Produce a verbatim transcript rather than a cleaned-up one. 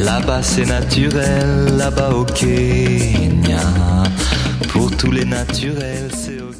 Là-bas c'est naturel, là-bas au Kenya. Pour tous les naturels, c'est au